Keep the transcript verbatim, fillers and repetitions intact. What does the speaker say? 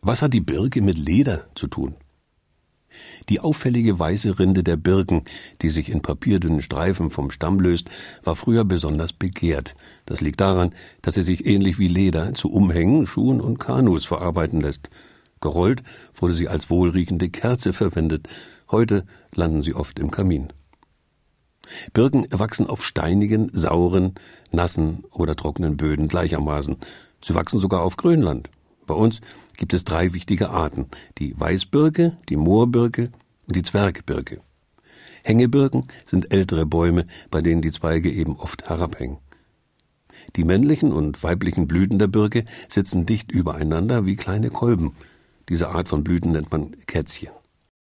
Was hat die Birke mit Leder zu tun? Die auffällige weiße Rinde der Birken, die sich in papierdünnen Streifen vom Stamm löst, war früher besonders begehrt. Das liegt daran, dass sie sich ähnlich wie Leder zu Umhängen, Schuhen und Kanus verarbeiten lässt. Gerollt wurde sie als wohlriechende Kerze verwendet. Heute landen sie oft im Kamin. Birken wachsen auf steinigen, sauren, nassen oder trockenen Böden gleichermaßen. Sie wachsen sogar auf Grönland. Bei uns gibt es drei wichtige Arten: die Weißbirke, die Moorbirke und die Zwergbirke. Hängebirken sind ältere Bäume, bei denen die Zweige eben oft herabhängen. Die männlichen und weiblichen Blüten der Birke sitzen dicht übereinander wie kleine Kolben. Diese Art von Blüten nennt man Kätzchen.